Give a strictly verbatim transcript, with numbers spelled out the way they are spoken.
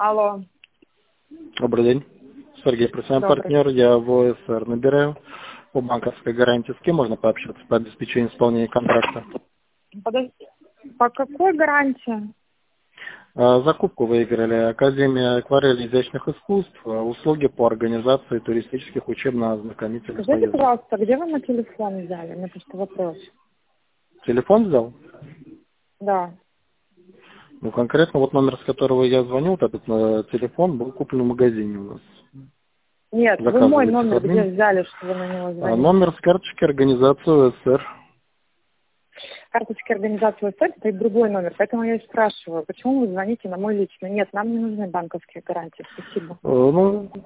Алло. Добрый день. Сергей, профессиональный Добрый. партнер, я в ОСР набираю по банковской гарантии. С кем можно пообщаться по обеспечению исполнения контракта? Подожди. По какой гарантии? А, Закупку выиграли Академия акварели изящных искусств, а, услуги по организации туристических учебно-ознакомительных Скажите, поездок. пожалуйста, где вы на телефон взяли? У меня просто вопрос. Телефон взял? Да. Ну, конкретно вот номер, с которого я звонил, вот этот э, телефон был куплен в магазине у нас. Нет, вы мой Заказывайте номер с где админ. взяли, что вы на него А, звоните? Номер с карточки организации ОСР. Карточки организации ОСР стоит другой номер, поэтому я и спрашиваю, почему вы звоните на мой личный? Нет, нам не нужны банковские гарантии, спасибо. Э, Ну,